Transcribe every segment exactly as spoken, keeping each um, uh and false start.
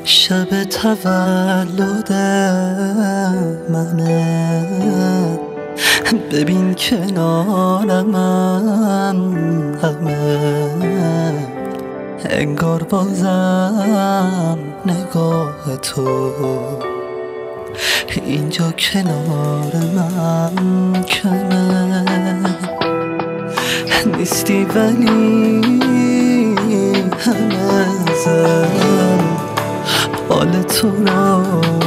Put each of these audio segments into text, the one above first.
شب تولد منه، ببین کنار من همه انگار بازم نگاه تو اینجا کنار من کمه. نیستی ولی همه زن حال تو را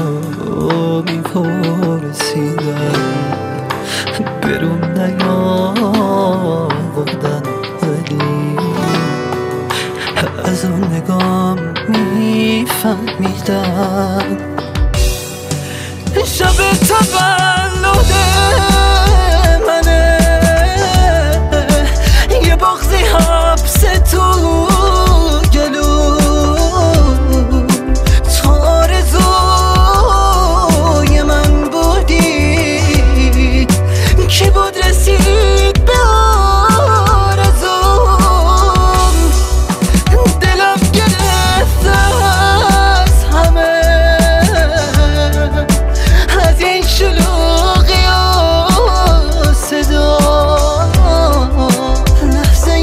میپرسیدم، برون نیاوردن ولی از اون نگام میفهمیدم. شب تولد منه، یه بغضی حبس تو گلو، تو آرزوی من بودی، کی بود رسید به آرزوم. دلم گرفته از همه، از این شلوغی و صدا، لحظه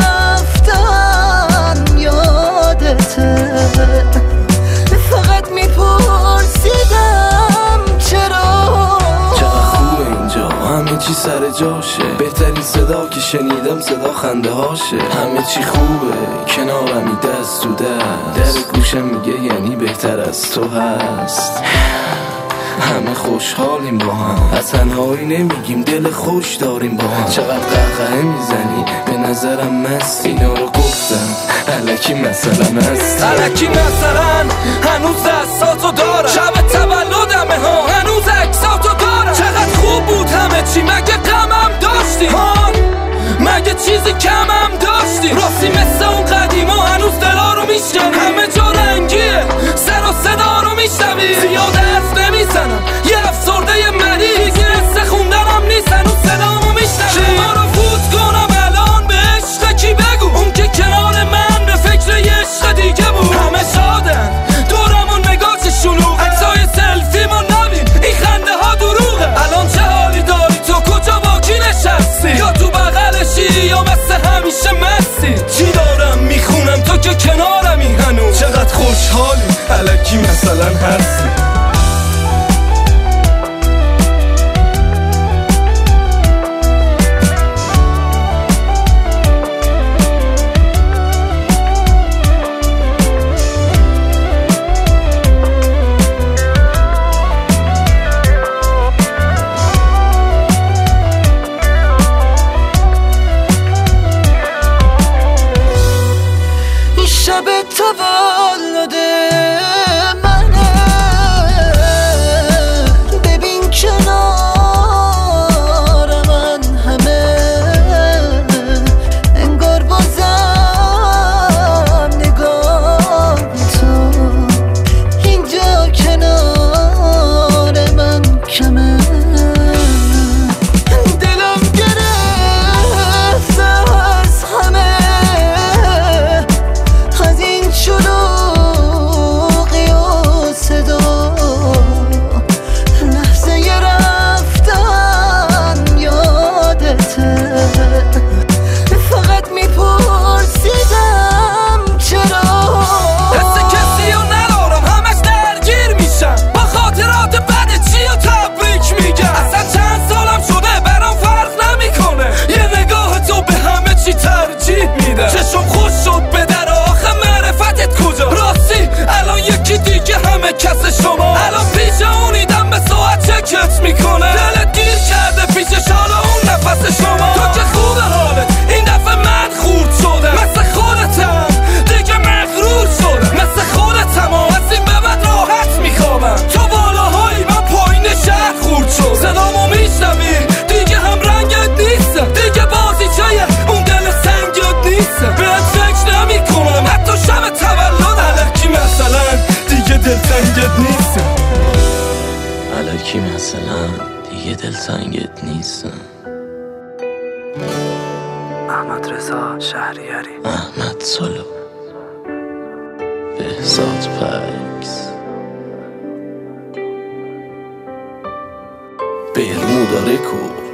رفتن یادته، فقط میپرسیدم چرا. چقدر خوبه اینجا، همه چی سر جاشه، بهترین صدا که شنیدم صدا خنده هاشه. همه چی خوبه کنارمی دست تو دست، در گوشم میگه یعنی بهتر از تو هست. همه خوشحالیم با هم، از تنهایی نمیگیم دل خوش داریم با هم. چقدر قهقه میزنی به نظرم مستی، اینا رو گفتم الکی مثلا هستی، الکی مثلا هنوز دستاتو دارم، شب تولدمه ها هنوز عکساتو دارم. چقدر خوب بود همه چی، مگه غمم داشتی هان؟ مگه چیزی کمم داشتی؟ راستی مثل اون قدیما هنوز دلا رو میشکنی، همه جا رنگیه سر و صدا رو میشنوی. زیاد حرف نمیزنم یه افسرده یه مریض، دیگه حس خوندنم نیست هنوز صدامو میشنوی. شما رو فوت کنم الان به عشق کی بگو، اون که کنار من به فکر یه عشق دیگه بود. همه شادن دورمون نگاه چه شلوغه، عکسای سلفیمو نبین این خنده ها دروغه. الان چه حالی داری تو، کجا با کی نشستی؟ یا تو بغلشی یا مثل همیشه مستی؟ چی دارم میخونم تو که کنارمی هنوز، چقدر خوشحالی الکی مثلا هستی. شب تولد منه، ببین کنار من همه انگار بازم نگاه تو اینجا کنار من کمه. دلم گرفته از همه، از این شلوغی و صدا، لحظه رفتن یادته، فقط میپرسیدم چرا. دست کسی رو ندارم همش درگیر میشم، با خاطرات بد چی رو تبریک میگم. اصلا چند سالم شده برام فرق نمیکنه، یه نگاه تو به همه چی ترجیح میده. چشم خوش شد به در آخه معرفتت کجا؟ راستی الان یکی دیگه همه کس شما، الان پیش اونیدم به ساعت چکت میکنه. دلت گیر کرده پیشش حالا اون نفس شما. تو که خوبه حالت این دفعه من خورد شدم، مثل خودتم دیگه مغرور شدم، مثل خودتم و از این به بعد راحت میخوابم. تو بالاهایی من پایین شهر خورد شد، صدامو میشنوی دیگه هم رنگت نیستم، دیگه بازی چیه اون دل سنگت نیستم. بهت فکر نمی کنم حتی شب تولد الکی مثلا دیگه دلتنگت نیستم، الکی مثلا دیگه دلتنگت نیستم. احمد رضا شهریاری، احمد سلو، بهزاد پکس. برمودا رکورد.